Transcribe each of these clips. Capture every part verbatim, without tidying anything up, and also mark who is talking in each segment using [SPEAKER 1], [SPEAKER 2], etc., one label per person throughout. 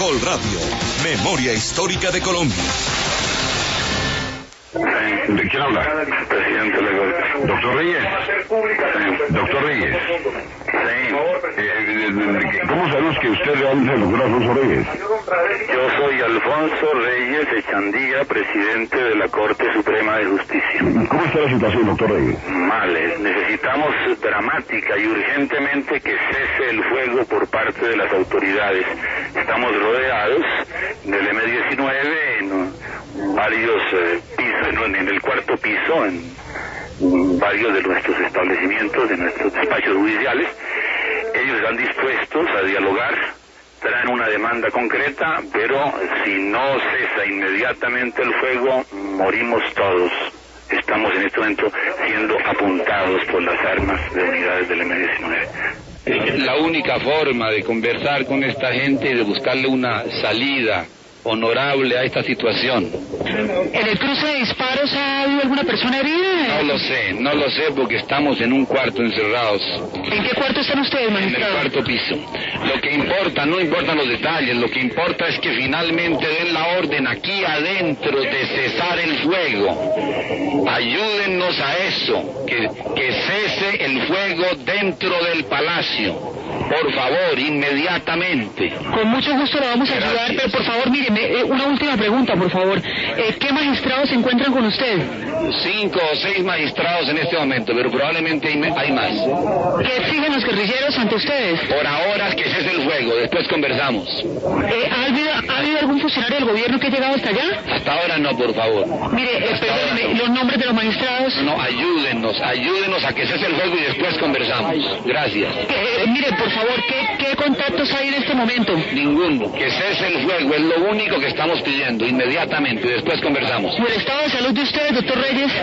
[SPEAKER 1] Caracol Radio, Memoria Histórica de Colombia.
[SPEAKER 2] ¿De quién habla?
[SPEAKER 3] Presidente de la Corte.
[SPEAKER 2] ¿Doctor Reyes?
[SPEAKER 3] Sí.
[SPEAKER 2] ¿Doctor Reyes?
[SPEAKER 3] Sí.
[SPEAKER 2] Eh, ¿Cómo sabemos que usted realmente es el doctor Alfonso Reyes?
[SPEAKER 3] Yo soy Alfonso Reyes Echandía, presidente de la Corte Suprema de Justicia.
[SPEAKER 2] ¿Cómo está la situación, doctor Reyes?
[SPEAKER 3] Mal, eh. necesitamos dramática y urgentemente que cese el fuego por parte de las autoridades. Estamos rodeados del eme diecinueve en varios eh, pisos, en el cuarto piso, en varios de nuestros establecimientos, de nuestros despachos judiciales. Ellos están dispuestos a dialogar, traen una demanda concreta, pero si no cesa inmediatamente el fuego, morimos todos. Estamos en este momento siendo apuntados por las armas de unidades del eme diecinueve.
[SPEAKER 4] La única forma de conversar con esta gente y de buscarle una salida honorable a esta situación.
[SPEAKER 5] ¿En el cruce de disparos ha habido alguna persona herida?
[SPEAKER 4] No lo sé, no lo sé porque estamos en un cuarto encerrados.
[SPEAKER 5] ¿En qué cuarto están ustedes, magistrado?
[SPEAKER 4] En el cuarto piso. Lo que importa, no importan los detalles, lo que importa es que finalmente den la orden aquí adentro de cesar el fuego. Ayúdennos a eso, que, que cese el fuego dentro del palacio. Por favor, inmediatamente.
[SPEAKER 5] Con mucho gusto lo vamos a
[SPEAKER 4] Gracias.
[SPEAKER 5] ayudar, pero por favor, mire, una última pregunta, por favor. Eh, ¿Qué magistrados se encuentran con usted?
[SPEAKER 4] Cinco o seis magistrados en este momento, pero probablemente hay, hay más.
[SPEAKER 5] ¿Qué exigen los guerrilleros ante ustedes?
[SPEAKER 4] Por ahora que cese el fuego, después conversamos.
[SPEAKER 5] Eh, ¿ha, habido, ¿Ha habido algún funcionario del gobierno que ha llegado hasta allá?
[SPEAKER 4] Hasta ahora no, por favor.
[SPEAKER 5] Mire, eh, perdóneme,
[SPEAKER 4] no.
[SPEAKER 5] los nombres de los magistrados.
[SPEAKER 4] No, ayúdennos, ayúdenos a que cese el fuego y después conversamos. Gracias.
[SPEAKER 5] Eh, mire, por favor, ¿qué, ¿qué contactos hay en este momento?
[SPEAKER 4] Ninguno. Que cese el fuego es lo único que estamos pidiendo, inmediatamente, y después conversamos.
[SPEAKER 5] ¿Y el estado de salud de ustedes, doctor Reyes?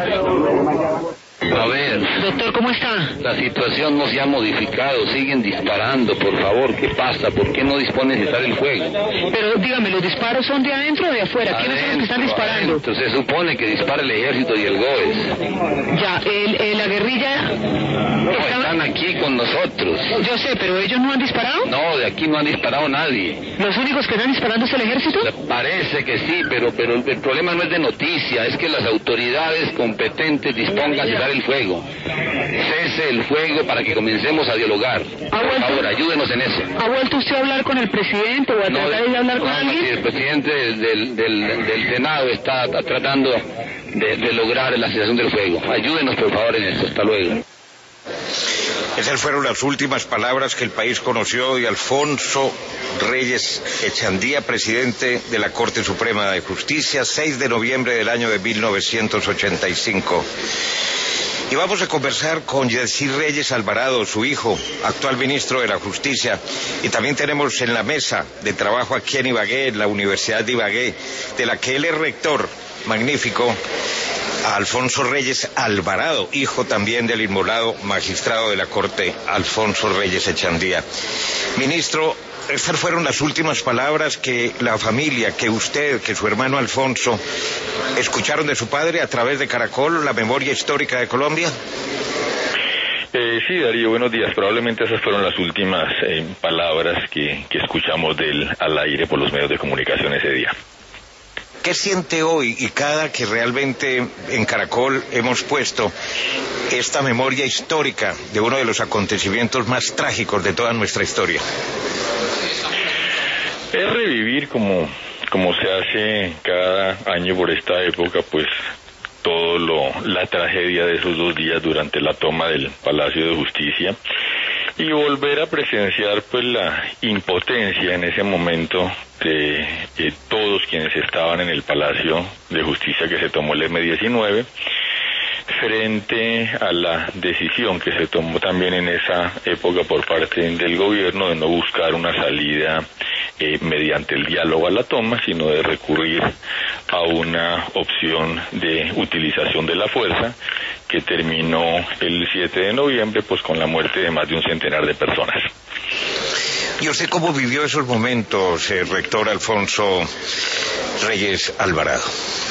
[SPEAKER 4] A ver.
[SPEAKER 5] Doctor, ¿cómo está?
[SPEAKER 4] La situación no se ha modificado, siguen disparando, por favor, ¿qué pasa? ¿Por qué no disponen de cesar el fuego?
[SPEAKER 5] Pero dígame, ¿los disparos son de adentro o de afuera? ¿Quiénes son los que están disparando?
[SPEAKER 4] Adentro. Se supone que dispara el ejército y el GOES.
[SPEAKER 5] Ya, el, el, la guerrilla...
[SPEAKER 4] No,
[SPEAKER 5] está...
[SPEAKER 4] están aquí con nosotros.
[SPEAKER 5] Yo sé, pero ¿ellos no han disparado?
[SPEAKER 4] No, de aquí no han disparado nadie.
[SPEAKER 5] ¿Los únicos que están disparando es el ejército?
[SPEAKER 4] Parece que sí, pero, pero el problema no es de noticia, es que las autoridades competentes dispongan a cesar el fuego. Cese el fuego para que comencemos a dialogar. Por favor, ayúdenos en eso.
[SPEAKER 5] ¿Ha vuelto usted a hablar con el presidente o a
[SPEAKER 4] no,
[SPEAKER 5] tratar de hablar con
[SPEAKER 4] no,
[SPEAKER 5] alguien?
[SPEAKER 4] Sí, el presidente del, del, del Senado está, está tratando de, de lograr la cesación del fuego. Ayúdenos, por favor, en eso. Hasta luego.
[SPEAKER 6] Esas fueron las últimas palabras que el país conoció de Alfonso Reyes Echandía, presidente de la Corte Suprema de Justicia, seis de noviembre del año de mil novecientos ochenta y cinco. Y vamos a conversar con Yesir Reyes Alvarado, su hijo, actual ministro de la Justicia. Y también tenemos en la mesa de trabajo aquí en Ibagué, en la Universidad de Ibagué, de la que él es rector, magnífico, a Alfonso Reyes Alvarado, hijo también del inmolado magistrado de la Corte, Alfonso Reyes Echandía. Ministro, estas fueron las últimas palabras que la familia, que usted, que su hermano Alfonso, escucharon de su padre a través de Caracol, la memoria histórica de Colombia.
[SPEAKER 7] Eh, sí, Darío, buenos días. Probablemente esas fueron las últimas eh, palabras que, que escuchamos de él al aire por los medios de comunicación ese día.
[SPEAKER 6] ¿Qué siente hoy y cada que realmente en Caracol hemos puesto esta memoria histórica de uno de los acontecimientos más trágicos de toda nuestra historia?
[SPEAKER 7] Es revivir como, como se hace cada año por esta época, pues todo lo, la tragedia de esos dos días durante la toma del Palacio de Justicia y volver a presenciar pues la impotencia en ese momento de, de todos quienes estaban en el Palacio de Justicia que se tomó el eme diecinueve frente a la decisión que se tomó también en esa época por parte del gobierno de no buscar una salida eh, mediante el diálogo a la toma, sino de recurrir a una opción de utilización de la fuerza que terminó el siete de noviembre pues con la muerte de más de un centenar de personas.
[SPEAKER 6] ¿Y usted cómo vivió esos momentos, eh, rector Alfonso Reyes Alvarado?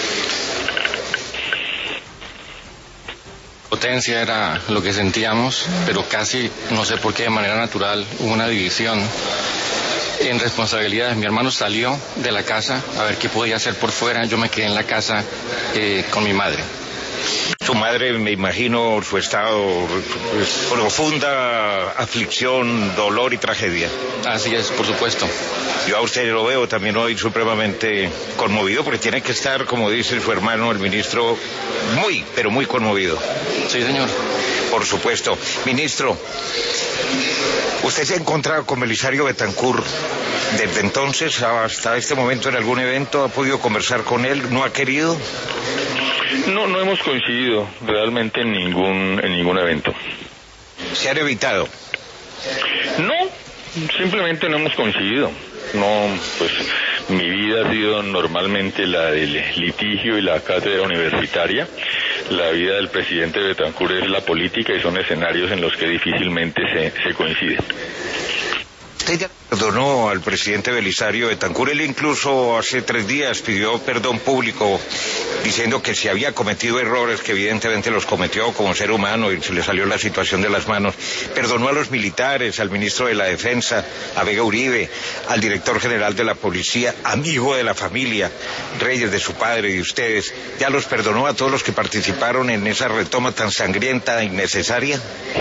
[SPEAKER 8] Potencia era lo que sentíamos, pero casi, no sé por qué, de manera natural, hubo una división en responsabilidades. Mi hermano salió de la casa a ver qué podía hacer por fuera. Yo me quedé en la casa eh, con mi madre.
[SPEAKER 6] Su madre, me imagino, su estado, pues, profunda aflicción, dolor y tragedia.
[SPEAKER 8] Así es, por supuesto.
[SPEAKER 6] Yo a usted lo veo también hoy supremamente conmovido, porque tiene que estar, como dice su hermano, el ministro, muy, pero muy conmovido.
[SPEAKER 8] Sí, señor.
[SPEAKER 6] Por supuesto. Ministro, ¿usted se ha encontrado con Belisario Betancur desde entonces hasta este momento en algún evento? ¿Ha podido conversar con él? ¿No ha querido?
[SPEAKER 7] No, no hemos coincidido realmente en ningún, en ningún evento.
[SPEAKER 6] ¿Se han evitado?
[SPEAKER 7] No, simplemente no hemos coincidido. No, pues mi vida ha sido normalmente la del litigio y la cátedra universitaria. La vida del presidente Betancur es la política y son escenarios en los que difícilmente se, se coinciden.
[SPEAKER 6] Usted ya perdonó al presidente Belisario Betancur. Él incluso hace tres días pidió perdón público diciendo que si había cometido errores, que evidentemente los cometió como ser humano y se le salió la situación de las manos. Perdonó a los militares, al ministro de la Defensa, a Vega Uribe, al director general de la policía, amigo de la familia, Reyes, de su padre y de ustedes. ¿Ya los perdonó a todos los que participaron en esa retoma tan sangrienta e innecesaria?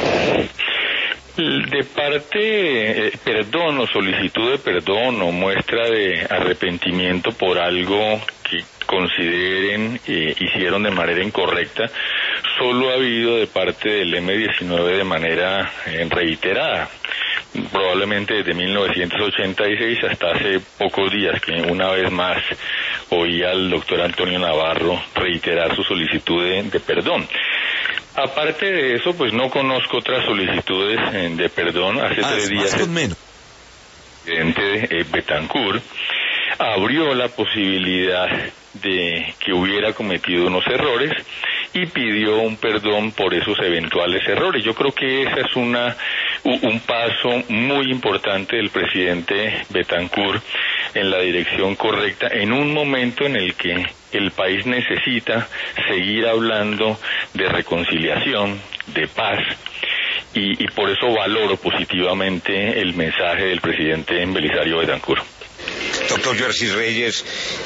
[SPEAKER 7] De parte, eh, perdón o solicitud de perdón o muestra de arrepentimiento por algo que consideren eh, hicieron de manera incorrecta, solo ha habido de parte del eme diecinueve de manera eh, reiterada. Probablemente desde mil novecientos ochenta y seis hasta hace pocos días, que una vez más oí al doctor Antonio Navarro reiterar su solicitud de, de perdón. Aparte de eso, pues no conozco otras solicitudes eh, de perdón. Hace ah, tres días el presidente eh, Betancur abrió la posibilidad de que hubiera cometido unos errores y pidió un perdón por esos eventuales errores. Yo creo que esa es una un paso muy importante del presidente Betancur en la dirección correcta, en un momento en el que el país necesita seguir hablando de reconciliación, de paz, y, y por eso valoro positivamente el mensaje del presidente Belisario Betancur.
[SPEAKER 6] Doctor Joersis Reyes,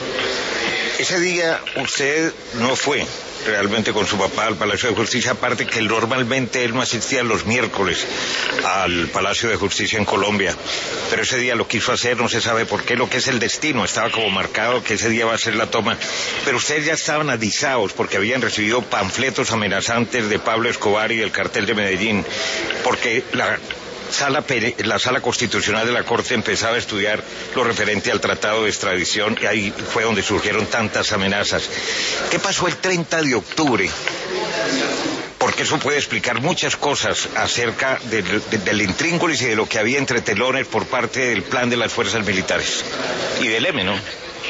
[SPEAKER 6] ese día usted no fue realmente con su papá al Palacio de Justicia, aparte que normalmente él no asistía los miércoles al Palacio de Justicia en Colombia, pero ese día lo quiso hacer, no se sabe por qué, lo que es el destino, estaba como marcado que ese día va a ser la toma, pero ustedes ya estaban atizados porque habían recibido panfletos amenazantes de Pablo Escobar y del cartel de Medellín, porque la Sala, la Sala Constitucional de la Corte empezaba a estudiar lo referente al tratado de extradición y ahí fue donde surgieron tantas amenazas. ¿Qué pasó el treinta de octubre? Porque eso puede explicar muchas cosas acerca del, de, del intríngulis y de lo que había entre telones por parte del plan de las fuerzas militares y del eme, ¿no?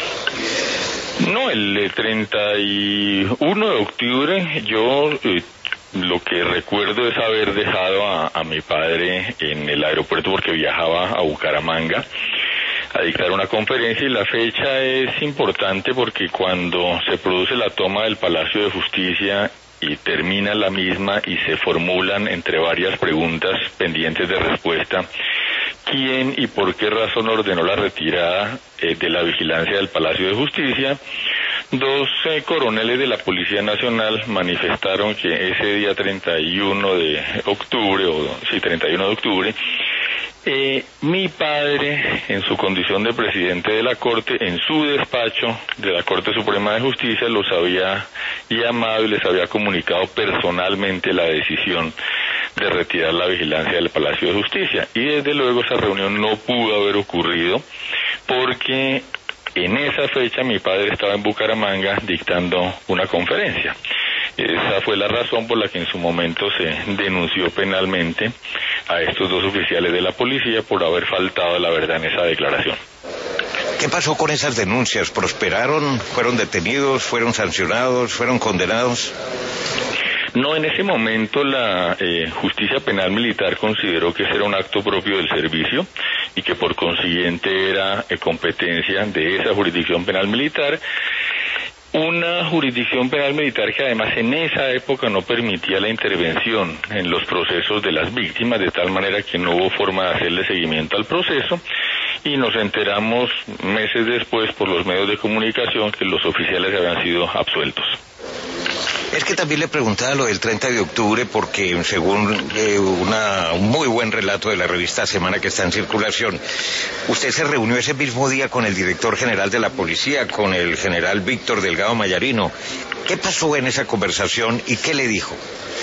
[SPEAKER 7] No, el treinta y uno de octubre yo... Eh, Lo que recuerdo es haber dejado a, a mi padre en el aeropuerto porque viajaba a Bucaramanga a dictar una conferencia, y la fecha es importante porque cuando se produce la toma del Palacio de Justicia y termina la misma y se formulan entre varias preguntas pendientes de respuesta, ¿quién y por qué razón ordenó la retirada eh, de la vigilancia del Palacio de Justicia? Dos eh, coroneles de la Policía Nacional manifestaron que ese día treinta y uno de octubre, o sí, treinta y uno de octubre, eh, mi padre, en su condición de presidente de la Corte, en su despacho de la Corte Suprema de Justicia, los había llamado y les había comunicado personalmente la decisión de retirar la vigilancia del Palacio de Justicia. Y desde luego esa reunión no pudo haber ocurrido porque en esa fecha mi padre estaba en Bucaramanga dictando una conferencia. Esa fue la razón por la que en su momento se denunció penalmente a estos dos oficiales de la policía por haber faltado a la verdad en esa declaración.
[SPEAKER 6] ¿Qué pasó con esas denuncias? ¿Prosperaron? ¿Fueron detenidos? ¿Fueron sancionados? ¿Fueron condenados?
[SPEAKER 7] No, en ese momento la eh, justicia penal militar consideró que ese era un acto propio del servicio y que por consiguiente era eh, competencia de esa jurisdicción penal militar. Una jurisdicción penal militar que además en esa época no permitía la intervención en los procesos de las víctimas, de tal manera que no hubo forma de hacerle seguimiento al proceso, y nos enteramos meses después por los medios de comunicación que los oficiales habían sido absueltos.
[SPEAKER 6] Es que también le preguntaba lo del treinta de octubre porque según eh, una, un muy buen relato de la revista Semana que está en circulación, usted se reunió ese mismo día con el director general de la policía, con el general Víctor Delgado Mayarino. ¿Qué pasó en esa conversación y qué le dijo?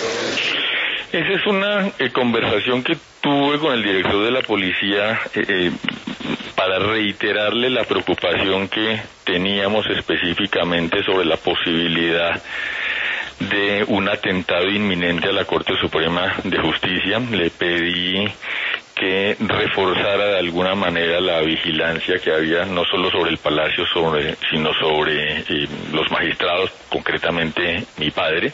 [SPEAKER 7] Esa es una eh, conversación que tuve con el director de la policía eh, eh, para reiterarle la preocupación que teníamos específicamente sobre la posibilidad de un atentado inminente a la Corte Suprema de Justicia. Le pedí que reforzara de alguna manera la vigilancia que había no solo sobre el Palacio, sobre, sino sobre eh, los magistrados, concretamente mi padre.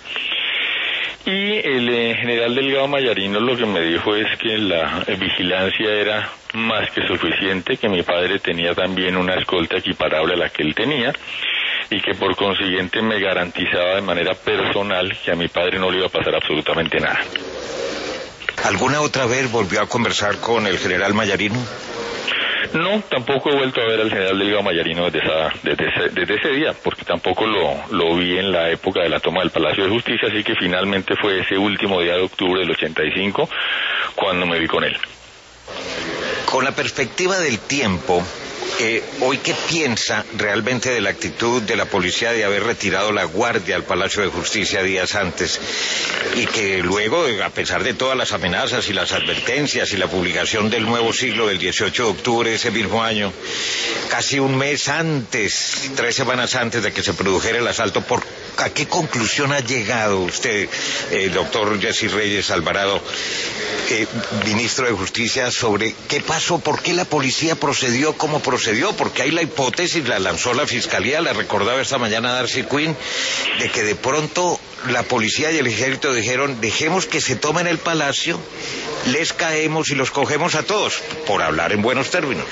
[SPEAKER 7] Y el eh, general Delgado Mayarino lo que me dijo es que la eh, vigilancia era más que suficiente, que mi padre tenía también una escolta equiparable a la que él tenía, y que por consiguiente me garantizaba de manera personal que a mi padre no le iba a pasar absolutamente nada.
[SPEAKER 6] ¿Alguna otra vez volvió a conversar con el general Mayarino?
[SPEAKER 7] No, tampoco he vuelto a ver al general Delgado Mayarino desde, esa, desde, ese, desde ese día, porque tampoco lo, lo vi en la época de la toma del Palacio de Justicia, así que finalmente fue ese último día de octubre del ochenta y cinco cuando me vi con él.
[SPEAKER 6] Con la perspectiva del tiempo, eh, ¿hoy qué piensa realmente de la actitud de la policía de haber retirado la guardia al Palacio de Justicia días antes? Y que luego, a pesar de todas las amenazas y las advertencias y la publicación del nuevo siglo del dieciocho de octubre de ese mismo año, casi un mes antes, tres semanas antes de que se produjera el asalto, ¿por ¿a qué conclusión ha llegado usted, eh, doctor Jessy Reyes Alvarado, eh, ministro de Justicia, sobre qué pasó, por qué la policía procedió como procedió? Porque hay la hipótesis, la lanzó la Fiscalía, la recordaba esta mañana Darcy Quinn, de que de pronto la policía y el ejército dijeron, dejemos que se tomen el Palacio, les caemos y los cogemos a todos, por hablar en buenos términos.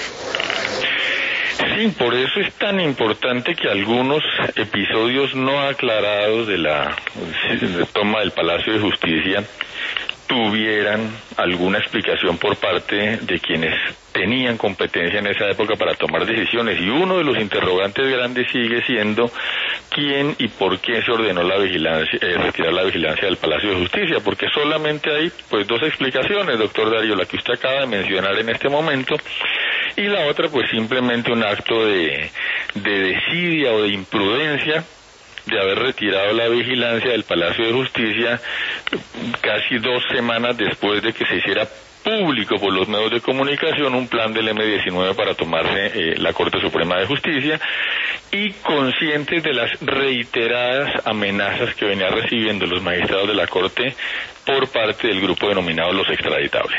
[SPEAKER 7] Sí, por eso es tan importante que algunos episodios no aclarados de la de toma del Palacio de Justicia tuvieran alguna explicación por parte de quienes tenían competencia en esa época para tomar decisiones, y uno de los interrogantes grandes sigue siendo quién y por qué se ordenó la vigilancia, eh, retirar la vigilancia del Palacio de Justicia, porque solamente hay pues dos explicaciones, doctor Darío, la que usted acaba de mencionar en este momento, y la otra pues simplemente un acto de, de desidia o de imprudencia de haber retirado la vigilancia del Palacio de Justicia casi dos semanas después de que se hiciera público por los medios de comunicación un plan del eme diecinueve para tomarse eh, la Corte Suprema de Justicia, y conscientes de las reiteradas amenazas que venía recibiendo los magistrados de la Corte por parte del grupo denominado los extraditables.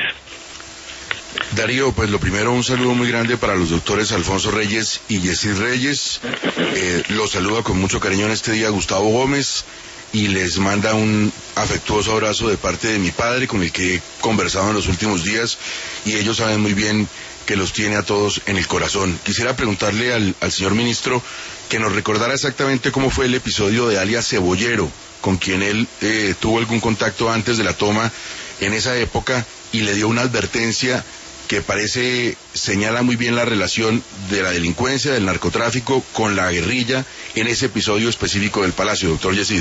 [SPEAKER 9] Darío, pues lo primero, un saludo muy grande para los doctores Alfonso Reyes y Jessy Reyes. Eh, los saluda con mucho cariño en este día Gustavo Gómez y les manda un afectuoso abrazo de parte de mi padre, con el que he conversado en los últimos días, y ellos saben muy bien que los tiene a todos en el corazón. Quisiera preguntarle al, al señor ministro que nos recordara exactamente cómo fue el episodio de alias Cebollero, con quien él eh, tuvo algún contacto antes de la toma en esa época, y le dio una advertencia que parece señala muy bien la relación de la delincuencia, del narcotráfico con la guerrilla en ese episodio específico del Palacio, doctor Jessy.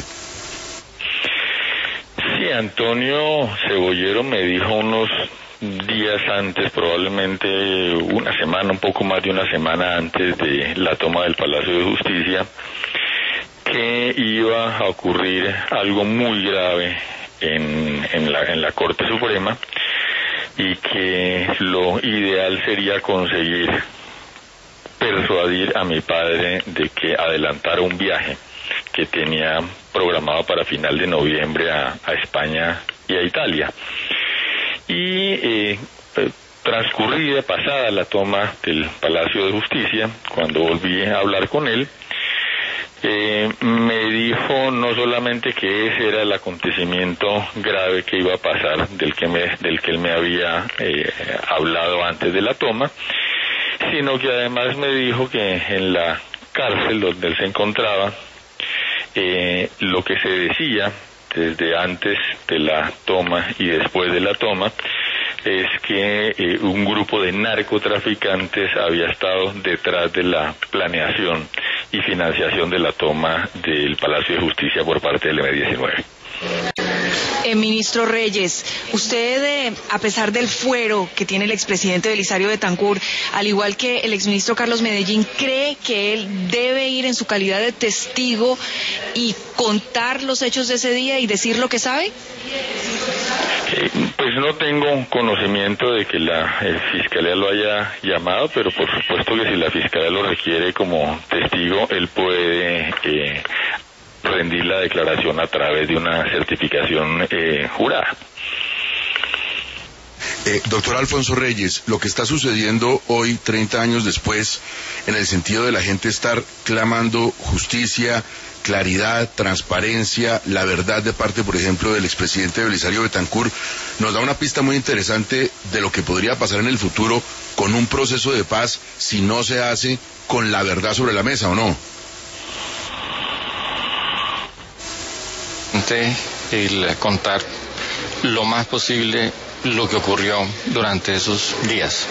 [SPEAKER 7] Sí, Antonio Cebollero me dijo unos días antes, probablemente una semana, un poco más de una semana antes de la toma del Palacio de Justicia, que iba a ocurrir algo muy grave en, en, la, en la Corte Suprema, y que lo ideal sería conseguir persuadir a mi padre de que adelantara un viaje que tenía programado para final de noviembre a, a España y a Italia. Y eh, transcurrida, pasada la toma del Palacio de Justicia, cuando volví a hablar con él, Eh, me dijo no solamente que ese era el acontecimiento grave que iba a pasar, del que me, del que él me había eh, hablado antes de la toma, sino que además me dijo que en la cárcel donde él se encontraba, eh, lo que se decía desde antes de la toma y después de la toma, es que eh, un grupo de narcotraficantes había estado detrás de la planeación y financiación de la toma del Palacio de Justicia por parte del eme diecinueve.
[SPEAKER 5] Eh, ministro Reyes, usted, eh, a pesar del fuero que tiene el expresidente Belisario Betancur, al igual que el exministro Carlos Medellín, ¿cree que él debe ir en su calidad de testigo y contar los hechos de ese día y decir lo que sabe?
[SPEAKER 7] Eh, pues no tengo conocimiento de que la eh, Fiscalía lo haya llamado, pero por supuesto que si la Fiscalía lo requiere como testigo, él puede eh, rendir la declaración a través de una certificación eh, jurada.
[SPEAKER 9] Eh, doctor Alfonso Reyes, lo que está sucediendo hoy, treinta años después, en el sentido de la gente estar clamando justicia, claridad, transparencia, la verdad de parte, por ejemplo, del expresidente Belisario Betancur, nos da una pista muy interesante de lo que podría pasar en el futuro con un proceso de paz si no se hace con la verdad sobre la mesa, ¿o no?
[SPEAKER 8] El contar lo más posible lo que ocurrió durante esos días.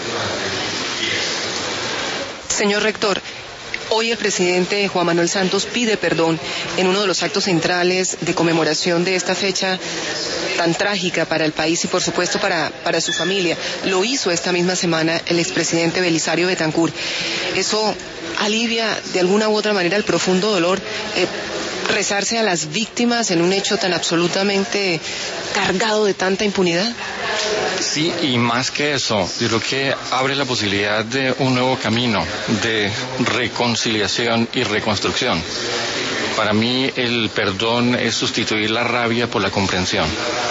[SPEAKER 10] Señor rector, hoy el presidente Juan Manuel Santos pide perdón en uno de los actos centrales de conmemoración de esta fecha tan trágica para el país y por supuesto para, para su familia. Lo hizo esta misma semana el expresidente Belisario Betancur. ¿Eso alivia de alguna u otra manera el profundo dolor? Eh, rezarse a las víctimas en un hecho tan absolutamente cargado de tanta impunidad?
[SPEAKER 8] Sí, y más que eso, yo creo que abre la posibilidad de un nuevo camino de reconciliación y reconstrucción. Para mí el perdón es sustituir la rabia por la comprensión.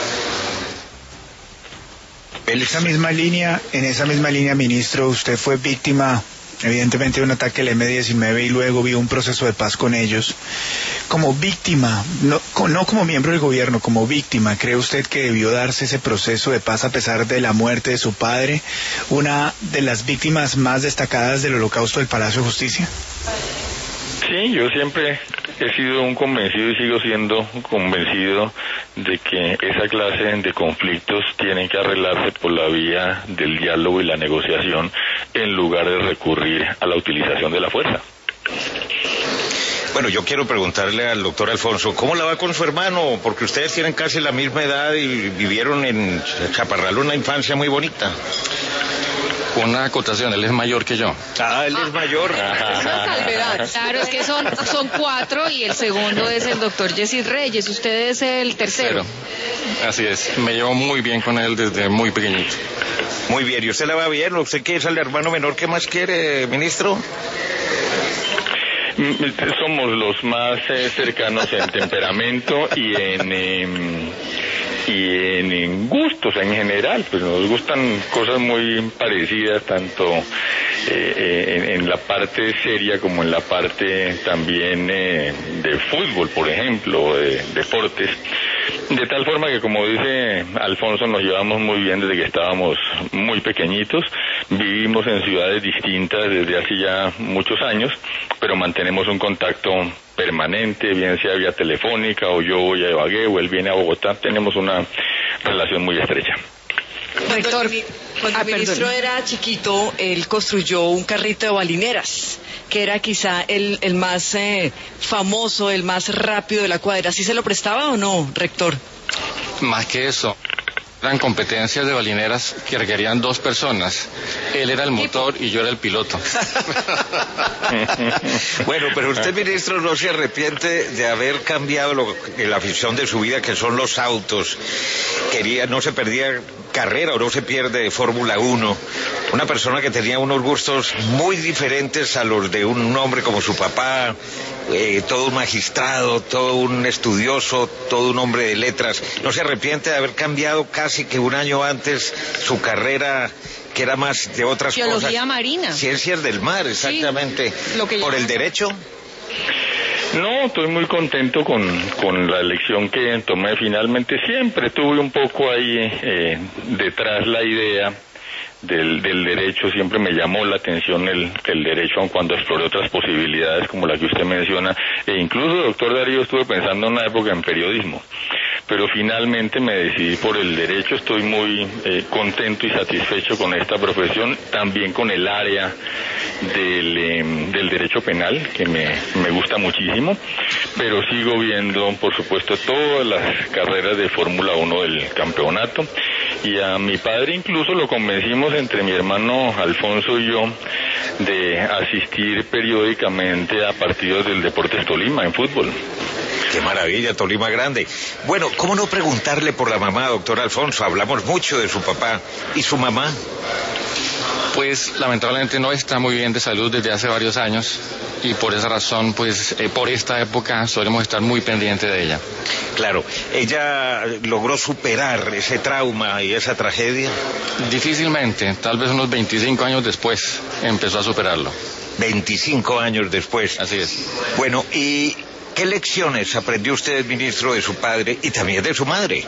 [SPEAKER 11] En esa misma línea, en esa misma línea, ministro, usted fue víctima evidentemente de un ataque del eme diecinueve y luego vio un proceso de paz con ellos. Como víctima, no, no como miembro del gobierno, como víctima, ¿cree usted que debió darse ese proceso de paz a pesar de la muerte de su padre, una de las víctimas más destacadas del Holocausto del Palacio de Justicia?
[SPEAKER 7] Sí, yo siempre he sido un convencido y sigo siendo convencido de que esa clase de conflictos tienen que arreglarse por la vía del diálogo y la negociación en lugar de recurrir a la utilización de la fuerza.
[SPEAKER 6] Bueno, yo quiero preguntarle al doctor Alfonso, ¿cómo la va con su hermano? Porque ustedes tienen casi la misma edad y vivieron en Chaparral una infancia muy bonita.
[SPEAKER 8] Una acotación, él es mayor que yo.
[SPEAKER 6] Ah, él es mayor.
[SPEAKER 5] Claro, es que son, son cuatro y el segundo es el doctor Jessy Reyes, usted es el tercero.
[SPEAKER 8] Cero. Así es, me llevo muy bien con él desde muy pequeñito.
[SPEAKER 6] Muy bien, ¿y usted la va bien? ¿Usted que es el hermano menor? ¿Qué más quiere, ministro?
[SPEAKER 7] Somos los más eh, cercanos en temperamento y en... Eh, y en, en gustos en general, pues nos gustan cosas muy parecidas, tanto eh, en, en la parte seria como en la parte también eh, de fútbol, por ejemplo, de deportes. De tal forma que, como dice Alfonso, nos llevamos muy bien desde que estábamos muy pequeñitos, vivimos en ciudades distintas desde hace ya muchos años, pero mantenemos un contacto permanente, bien sea vía telefónica o yo voy a Ibagué o él viene a Bogotá, tenemos una relación muy estrecha.
[SPEAKER 12] Rector, cuando el ministro era chiquito, él construyó un carrito de balineras, que era quizá el, el más eh, famoso, el más rápido de la cuadra. ¿Sí se lo prestaba o no, rector?
[SPEAKER 8] Más que eso, eran competencias de balineras que requerían dos personas. Él era el motor y yo era el piloto.
[SPEAKER 6] Bueno, pero usted, ministro, no se arrepiente de haber cambiado lo, la afición de su vida, que son los autos. Quería, no se perdía carrera o no se pierde Fórmula uno. Una persona que tenía unos gustos muy diferentes a los de un hombre como su papá, eh, todo un magistrado, todo un estudioso, todo un hombre de letras. ¿No se arrepiente de haber cambiado casi que un año antes su carrera, que era más de otras
[SPEAKER 5] Geología
[SPEAKER 6] cosas?
[SPEAKER 5] Geología marina.
[SPEAKER 6] Ciencias del mar, exactamente.
[SPEAKER 5] Sí, lo que
[SPEAKER 6] ¿por el derecho?
[SPEAKER 7] No, estoy muy contento con, con la elección que tomé finalmente. Siempre tuve un poco ahí eh, detrás la idea del, del derecho, siempre me llamó la atención el, el derecho, aun cuando exploré otras posibilidades como la que usted menciona, e incluso, doctor Darío, estuve pensando en una época en periodismo, pero finalmente me decidí por el derecho. Estoy muy eh, contento y satisfecho con esta profesión, también con el área del, eh, del derecho penal, que me, me gusta muchísimo, pero sigo viendo, por supuesto, todas las carreras de Fórmula uno del campeonato, y a mi padre incluso lo convencimos entre mi hermano Alfonso y yo de asistir periódicamente a partidos del Deportes Tolima en fútbol.
[SPEAKER 6] Qué maravilla, Tolima Grande. Bueno, ¿cómo no preguntarle por la mamá, doctor Alfonso? Hablamos mucho de su papá. ¿Y su mamá?
[SPEAKER 8] Pues lamentablemente no está muy bien de salud desde hace varios años, y por esa razón, pues eh, por esta época solemos estar muy pendientes de ella.
[SPEAKER 6] Claro, ¿ella logró superar ese trauma y esa tragedia?
[SPEAKER 8] Difícilmente, tal vez unos veinticinco años después empezó a superarlo.
[SPEAKER 6] veinticinco años después.
[SPEAKER 8] Así es.
[SPEAKER 6] Bueno, ¿y qué lecciones aprendió usted, ministro, de su padre y también de su madre?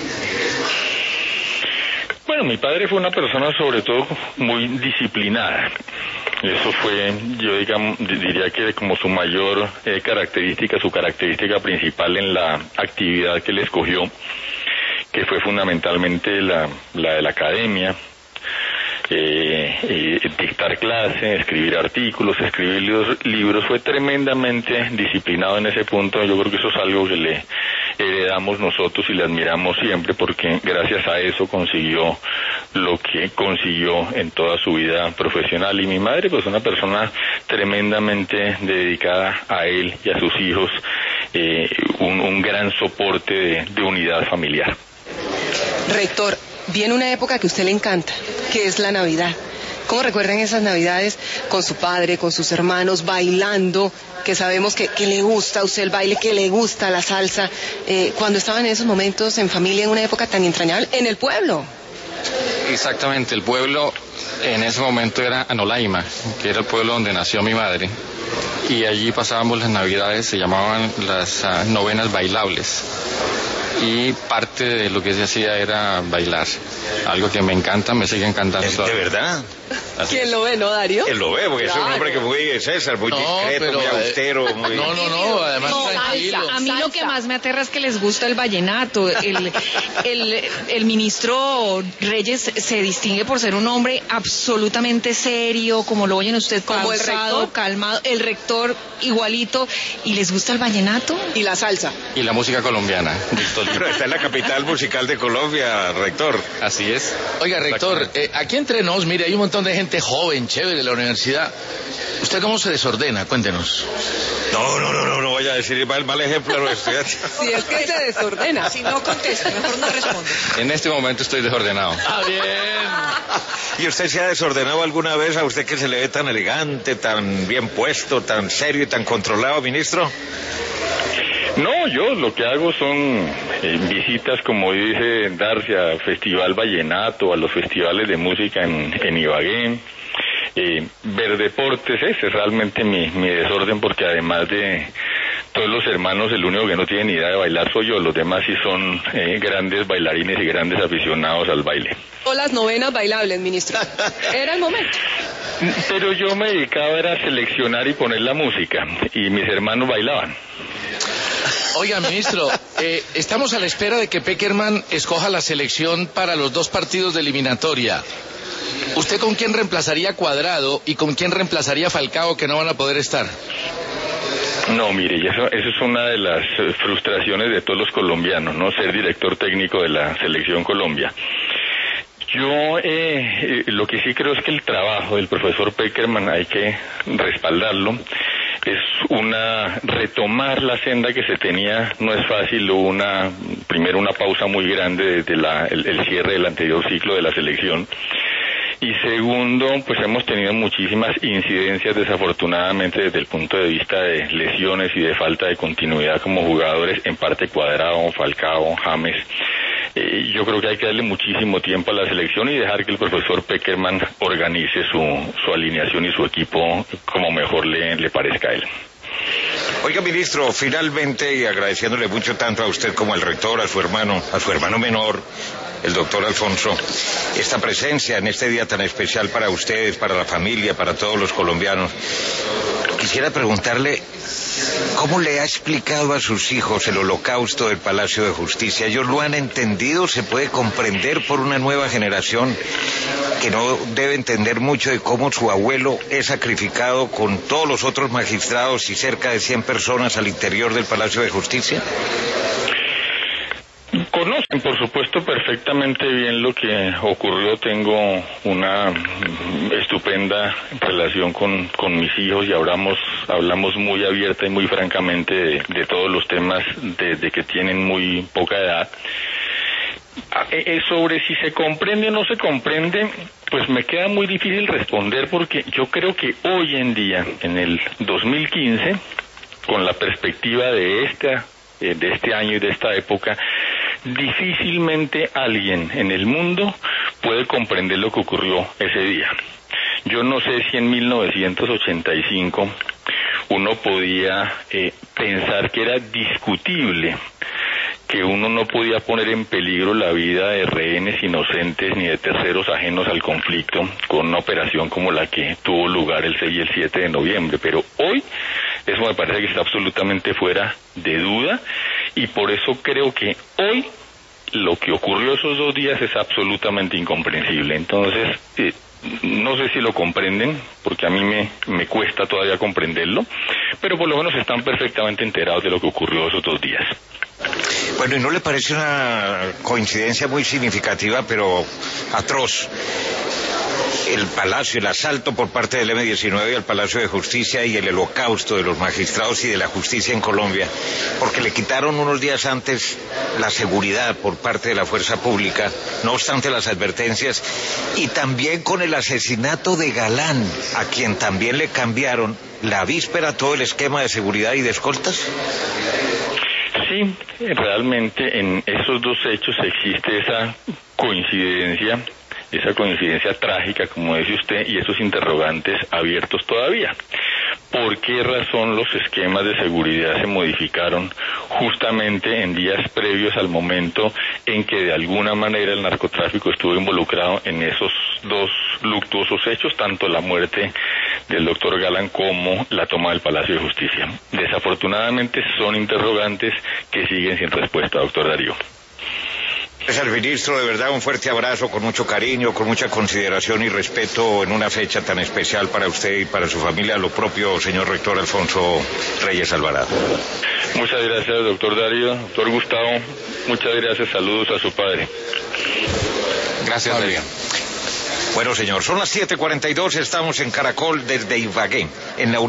[SPEAKER 7] Bueno, mi padre fue una persona sobre todo muy disciplinada. Eso fue, yo digamos, diría que como su mayor eh, característica, su característica principal en la actividad que él escogió, que fue fundamentalmente la, la de la academia. Eh, eh, dictar clases, escribir artículos, escribir libros, libros, fue tremendamente disciplinado en ese punto. Yo creo que eso es algo que le heredamos nosotros y le admiramos siempre, porque gracias a eso consiguió lo que consiguió en toda su vida profesional. Y mi madre, pues una persona tremendamente dedicada a él y a sus hijos, eh, un, un gran soporte de, de unidad familiar.
[SPEAKER 10] Rector, viene una época que a usted le encanta, que es la Navidad. ¿Cómo recuerdan esas Navidades con su padre, con sus hermanos, bailando, que sabemos que, que le gusta a usted el baile, que le gusta la salsa, eh, cuando estaban en esos momentos en familia, en una época tan entrañable, en el pueblo?
[SPEAKER 8] Exactamente, el pueblo en ese momento era Anolaima, que era el pueblo donde nació mi madre, y allí pasábamos las Navidades, se llamaban las uh, novenas bailables. Y parte de lo que se hacía era bailar, algo que me encanta, me sigue encantando.
[SPEAKER 6] ¿De todavía. verdad?
[SPEAKER 10] Así ¿Quién es. Lo ve, no, Darío?
[SPEAKER 6] ¿Quién lo ve? Porque claro. Es un hombre que muy César, muy no, discreto, pero, muy austero, muy...
[SPEAKER 13] No, no, no, además no, tranquilo.
[SPEAKER 5] A mí lo que más me aterra es que les gusta el vallenato. El, el, el ministro Reyes se distingue por ser un hombre absolutamente serio, como lo oyen usted, pausado, calmado. El rector igualito. ¿Y les gusta el vallenato?
[SPEAKER 10] Y la salsa.
[SPEAKER 8] Y la música colombiana.
[SPEAKER 6] Pero está en la capital musical de Colombia, rector.
[SPEAKER 8] Así es.
[SPEAKER 13] Oiga, rector, eh, aquí entre nos, mire, hay un montón de gente joven, chévere de la universidad. ¿Usted cómo se desordena? Cuéntenos.
[SPEAKER 6] No, no, no, no, no vaya a decir mal, mal ejemplo a los estudiantes.
[SPEAKER 10] Si es que se desordena.
[SPEAKER 12] Si no contesta, mejor no responde.
[SPEAKER 8] En este momento estoy desordenado.
[SPEAKER 13] Ah, bien.
[SPEAKER 6] ¿Y usted se ha desordenado alguna vez? ¿A usted que se le ve tan elegante, tan bien puesto, tan serio y tan controlado, ministro?
[SPEAKER 7] No, yo lo que hago son eh, visitas, como dice Darcy, a Festival Vallenato, a los festivales de música en, en Ibagué, eh, ver deportes. Ese es realmente mi, mi desorden, porque además de todos los hermanos, el único que no tiene ni idea de bailar soy yo. Los demás sí son eh, grandes bailarines y grandes aficionados al baile.
[SPEAKER 10] O las novenas bailables, ministro. Era el momento.
[SPEAKER 7] Pero yo me dedicaba era a seleccionar y poner la música, y mis hermanos bailaban.
[SPEAKER 13] Oiga, ministro, eh, estamos a la espera de que Pekerman escoja la selección para los dos partidos de eliminatoria. ¿Usted con quién reemplazaría a Cuadrado y con quién reemplazaría a Falcao, que no van a poder estar?
[SPEAKER 7] No, mire, eso, eso es una de las frustraciones de todos los colombianos, ¿no? Ser director técnico de la Selección Colombia. Yo eh, lo que sí creo es que el trabajo del profesor Pekerman hay que respaldarlo. Es una retomar la senda que se tenía, no es fácil, hubo una primero una pausa muy grande desde la, el, el cierre del anterior ciclo de la selección, y segundo, pues hemos tenido muchísimas incidencias desafortunadamente desde el punto de vista de lesiones y de falta de continuidad como jugadores, en parte Cuadrado, Falcao, James. Eh, yo creo que hay que darle muchísimo tiempo a la selección y dejar que el profesor Pekerman organice su, su alineación y su equipo como mejor le, le parezca a él.
[SPEAKER 6] Oiga, ministro, finalmente, y agradeciéndole mucho tanto a usted como al rector, a su hermano, a su hermano menor, el doctor Alfonso, esta presencia en este día tan especial para ustedes, para la familia, para todos los colombianos, quisiera preguntarle ¿Cómo le ha explicado a sus hijos el holocausto del Palacio de Justicia? ¿Ellos lo han entendido? ¿Se puede comprender por una nueva generación que no debe entender mucho de cómo su abuelo es sacrificado con todos los otros magistrados y cerca de cien personas al interior del Palacio de Justicia?
[SPEAKER 7] Conocen, por supuesto, perfectamente bien lo que ocurrió. Tengo una estupenda relación con, con mis hijos y hablamos, hablamos muy abierta y muy francamente de, de todos los temas desde que tienen muy poca edad. Eh, sobre si se comprende o no se comprende, pues me queda muy difícil responder, porque yo creo que hoy en día, en el dos mil quince, con la perspectiva de esta, eh, de este año y de esta época, difícilmente alguien en el mundo puede comprender lo que ocurrió ese día. Yo no sé si en mil novecientos ochenta y cinco uno podía eh, pensar que era discutible, que uno no podía poner en peligro la vida de rehenes inocentes ni de terceros ajenos al conflicto con una operación como la que tuvo lugar el seis y el siete de noviembre. Pero hoy eso me parece que está absolutamente fuera de duda, y por eso creo que hoy lo que ocurrió esos dos días es absolutamente incomprensible. Entonces, eh, no sé si lo comprenden, porque a mí me, me cuesta todavía comprenderlo, pero por lo menos están perfectamente enterados de lo que ocurrió esos dos días.
[SPEAKER 6] Bueno, ¿y no le parece una coincidencia muy significativa, pero atroz? El Palacio, el asalto por parte del eme diecinueve al Palacio de Justicia y el holocausto de los magistrados y de la justicia en Colombia, porque le quitaron unos días antes la seguridad por parte de la fuerza pública, no obstante las advertencias, y también con el asesinato de Galán, a quien también le cambiaron la víspera todo el esquema de seguridad y de escoltas.
[SPEAKER 7] Sí, realmente en esos dos hechos existe esa coincidencia, esa coincidencia trágica, como dice usted, y esos interrogantes abiertos todavía. ¿Por qué razón los esquemas de seguridad se modificaron justamente en días previos al momento en que de alguna manera el narcotráfico estuvo involucrado en esos dos luctuosos hechos, tanto la muerte del doctor Galán como la toma del Palacio de Justicia? Desafortunadamente son interrogantes que siguen sin respuesta, doctor Darío.
[SPEAKER 6] Señor ministro, de verdad un fuerte abrazo, con mucho cariño, con mucha consideración y respeto en una fecha tan especial para usted y para su familia. Lo propio, señor rector Alfonso Reyes Alvarado.
[SPEAKER 7] Muchas gracias, doctor Darío. Doctor Gustavo, muchas gracias. Saludos a su padre.
[SPEAKER 6] Gracias, Darío. Bueno, señor, son las siete cuarenta y dos, estamos en Caracol desde Ibagué, en la